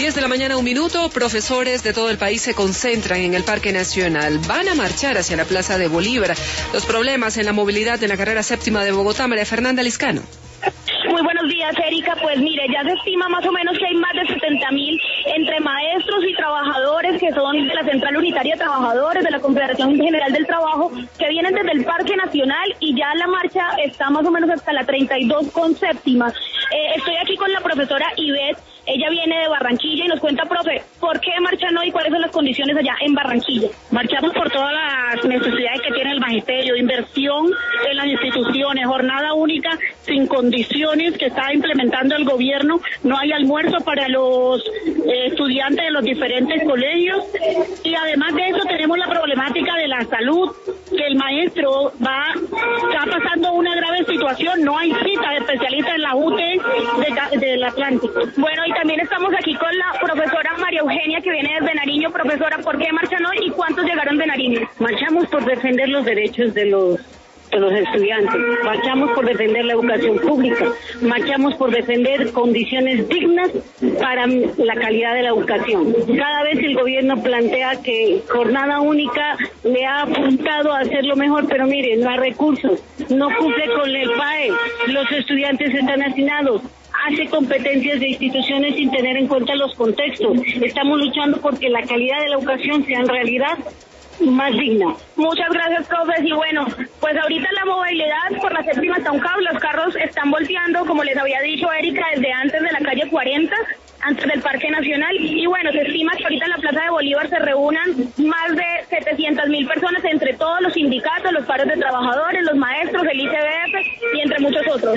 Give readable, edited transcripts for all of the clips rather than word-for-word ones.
10 de la mañana, 1 minuto. Profesores de todo el país se concentran en el Parque Nacional. Van a marchar hacia la Plaza de Bolívar. Los problemas en la movilidad en la carrera séptima de Bogotá. María Fernanda Liscano. Muy buenos días, Erika. Pues mire, ya se estima más o menos que hay más de 70.000 entre maestros y trabajadores que son de la Central Unitaria de Trabajadores, de la Confederación General del Trabajo, que vienen desde el Parque Nacional, y ya la marcha está más o menos hasta la 32 con séptima. Estoy aquí con la profesora Ivette. Ella viene de Barranquilla y nos cuenta, profe, ¿por qué marchan hoy y cuáles son las condiciones allá en Barranquilla? Marchamos por todas las necesidades que tiene el magisterio, inversión en las instituciones, jornada única sin condiciones que está implementando el gobierno, no hay almuerzo para los estudiantes de los diferentes colegios, y además de eso tenemos la problemática de la salud, que el maestro está pasando una grave situación, no hay cita de especialistas en la UTE del Atlántico. Bueno, y también estamos aquí con la profesora María Eugenia, que viene desde Nariño. Profesora, ¿por qué marchan hoy y cuántos llegaron de Nariño? Marchamos por defender los derechos de los estudiantes, marchamos por defender la educación pública, marchamos por defender condiciones dignas para la calidad de la educación. Cada vez el gobierno plantea que jornada única le ha apuntado a hacerlo mejor, pero miren, no hay recursos, no cumple con el PAE, los estudiantes están hacinados, hace competencias de instituciones sin tener en cuenta los contextos. Estamos luchando porque la calidad de la educación sea en realidad más digna. Muchas gracias, profes. Y bueno, pues ahorita la movilidad por la séptima está un caos. Los carros están volteando, como les había dicho Erika, desde antes de la calle 40, antes del Parque Nacional. Y bueno, se estima que ahorita en la Plaza de Bolívar se reúnan más de 700.000 personas entre todos los sindicatos, los paros de trabajadores, los maestros, el ICBF y entre muchos otros.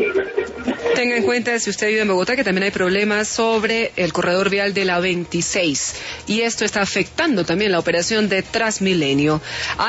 Tenga en cuenta, si usted vive en Bogotá, que también hay problemas sobre el corredor vial de la 26. Y esto está afectando también la operación de Transmilenio.